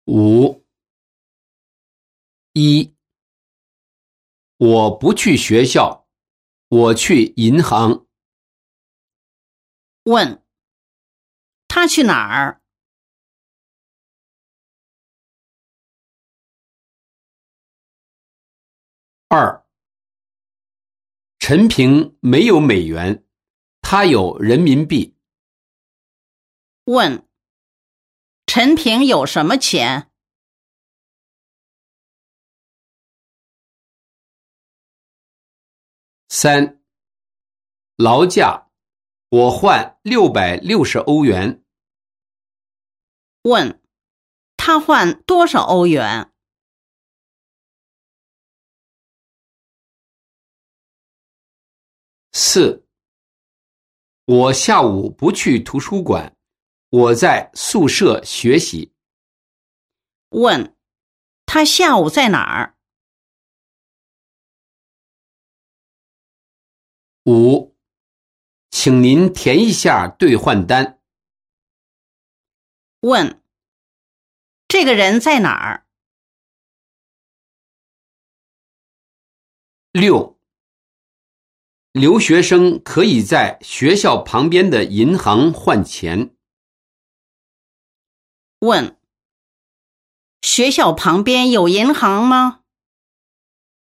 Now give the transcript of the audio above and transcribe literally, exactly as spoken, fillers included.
五。一，我不去学校，我去银行。 问，他去哪儿？ 二，陈平没有美元，他有人民币。 问，陈平有什么钱？ 三，劳驾，我换六百六十欧元。 问，他换多少欧元？ 四，我下午不去图书馆，我在宿舍学习。 问，他下午在哪儿？ 五，请您填一下兑换单。 问，这个人在哪儿？ 六，留学生可以在学校旁边的银行换钱。 问，学校旁边有银行吗？